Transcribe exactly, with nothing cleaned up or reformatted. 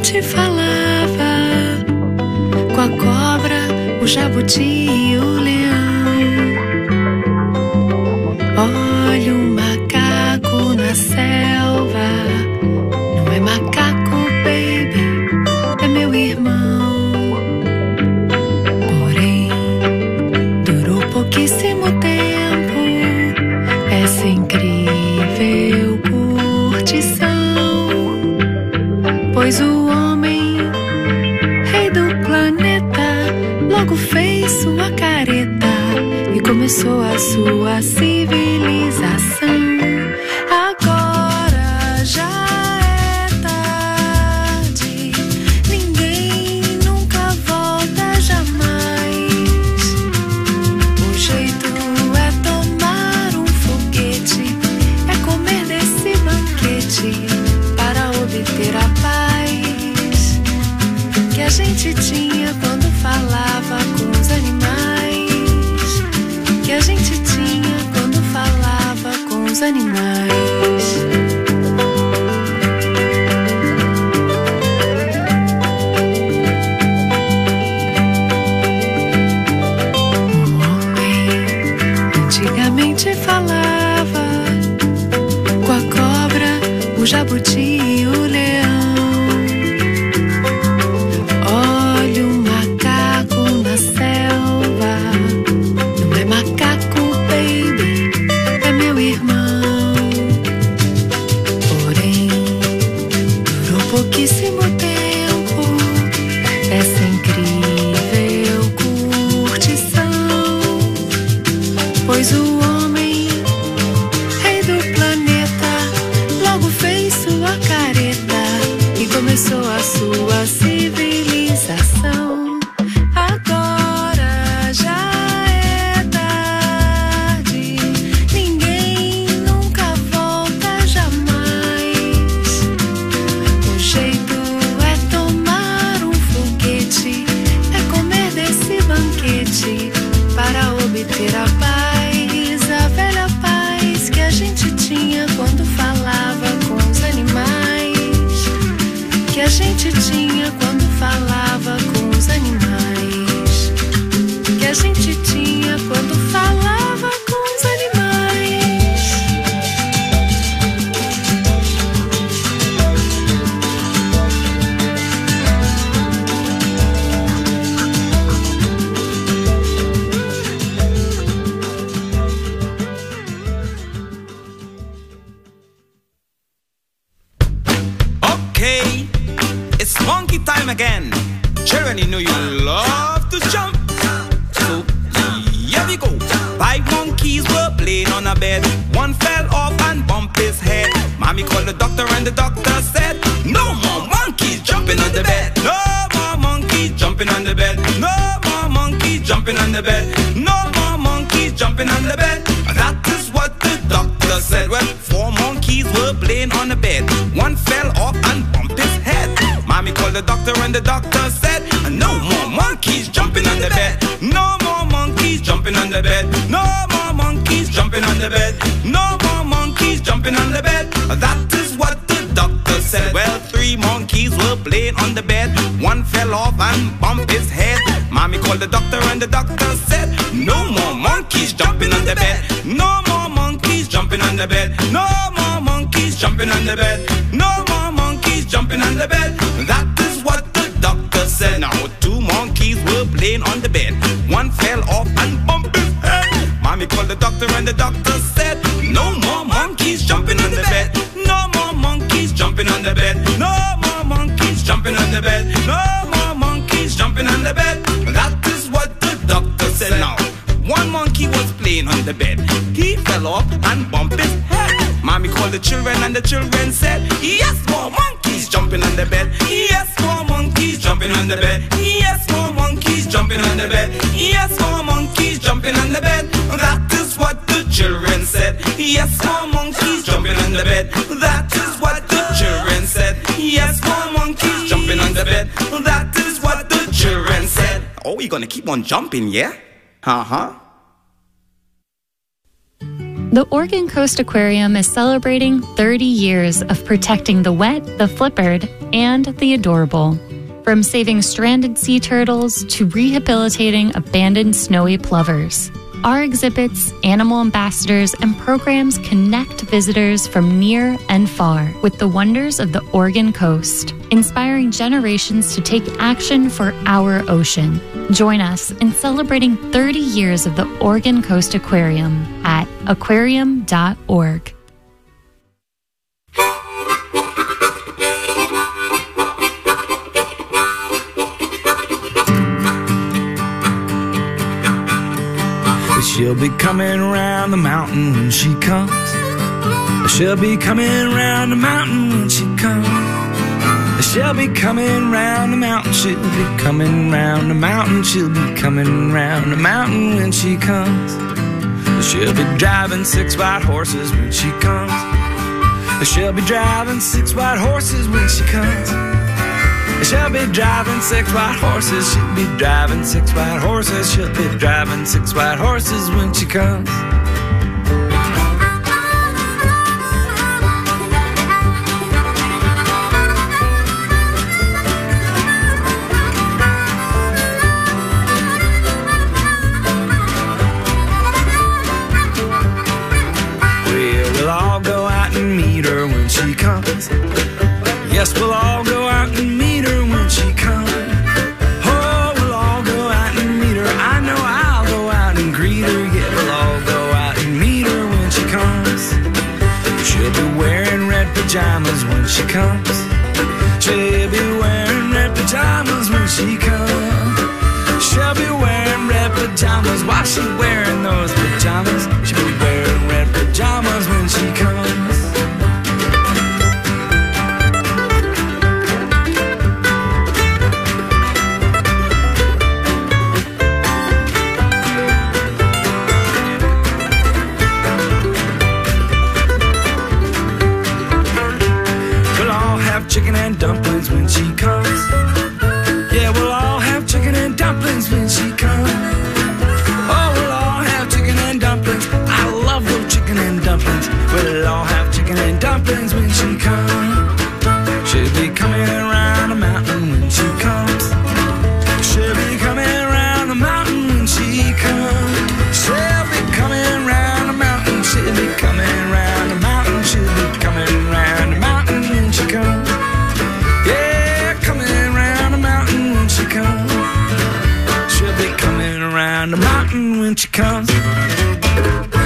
antigamente falava com a cobra, o jabuti e o leão. Olha o macaco na selva, não é macaco, baby, é meu irmão. Porém, durou pouquíssimo tempo essa incrível curtição, pois o homem, rei do planeta, logo fez sua careta e começou a sua civilização. Agora já é tarde, ninguém nunca volta jamais. O jeito é tomar um foguete, é comer desse banquete para obter a paz que a gente tinha quando falava com os animais, que a gente tinha quando falava com os animais. O homem antigamente falava com a cobra, o jabuti e o leão. Olha o macaco na selva, não é macaco, baby, é meu irmão. Porém, durou pouquíssimo tempo essa incrível curtição, pois o homem, rei do planeta, logo fez sua careta e começou a sua civilização. Agora já é tarde, ninguém nunca volta jamais. O jeito é tomar um foguete, é comer desse banquete para obter a paz, a velha paz que a gente tinha quando falava com os animais, que a gente tinha quando falava com os animais, que a gente tinha quando falava com os animais. Okay, it's monkey time again. Children, you know you love to jump. So here we go. Five monkeys were playing on a bed. One fell off and bumped his head. Mommy called the doctor and the doctor said, no more monkeys jumping on the bed. No more monkeys jumping on the bed. No more monkeys jumping on the bed. No more monkeys jumping on the bed. That is what the doctor said. Well, four monkeys were playing on the bed. One fell off and bumped his head. Mommy called the doctor and the doctor said, no more monkeys jumping on the bed. No more monkeys jumping on the bed. No more monkeys jumping on the bed. No more monkeys jumping on the bed. That is what the doctor said. Well, three monkeys were playing on the bed. One fell off and bumped his head. Mommy called the doctor and the doctor said, no more monkeys jumping on the bed. No more monkeys jumping on the bed. No more monkeys jumping on the bed. No more monkeys jumping on the bed. That is what the doctor said. Now two monkeys were playing on the bed. One fell off and bumped his head. Mommy called the doctor and the doctor said, no more monkeys jumping on the bed. No more monkeys jumping on the bed. No more monkeys jumping on the bed. No more monkeys jumping on the bed. That is what the doctor said. Now one monkey was playing on the bed. He fell off and bumped his head. Mommy called the children and the children said, yes, more monkeys jumping on the bed. Yes, more monkeys jumping on the bed. Yes, more monkeys jumping on the bed. Yes, more monkeys jumping on the bed. That is what the children said. Yes, more monkeys jumping on the bed. That is what the children said. Yes, more monkeys jumping on the bed. That is what the children said. Oh, we're gonna keep on jumping, yeah? Uh-huh. The Oregon Coast Aquarium is celebrating thirty years of protecting the wet, the flippered, and the adorable. From saving stranded sea turtles to rehabilitating abandoned snowy plovers, our exhibits, animal ambassadors, and programs connect visitors from near and far with the wonders of the Oregon coast, inspiring generations to take action for our ocean. Join us in celebrating thirty years of the Oregon Coast Aquarium at aquarium dot org. She'll be coming around the mountain when she comes. She'll be coming around the mountain when she comes. She'll be coming round the mountain. She'll be coming round the mountain. She'll be coming round the mountain when she comes. She'll be driving six white horses when she comes. She'll be driving six white horses when she comes. She'll be driving six white horses. She'll be driving six white horses. She'll be driving six white horses when she comes. Well, we'll all go out and meet her when she comes. Yes, we'll all go out and meet her when she comes. Oh, we'll all go out and meet her. I know I'll go out and greet her. Yeah, we'll all go out and meet her when she comes. She'll be wearing red pajamas when she comes. She'll be wearing red pajamas when she comes. She'll be wearing red pajamas. While she's wearing those pajamas, she'll be wearing red pajamas when she comes. Chicken and dumplings when she comes. Yeah, we'll all have chicken and dumplings when she comes. Oh, we'll all have chicken and dumplings. I love those chicken and dumplings. We'll all have chicken and dumplings when she comes. She'll be coming around the mountain when she comes. She'll be coming around the mountain when she comes. She'll be coming around the mountain. She'll be coming around the mountain. She'll be coming around the mountain when she comes. She'll be coming around the mountain when she comes.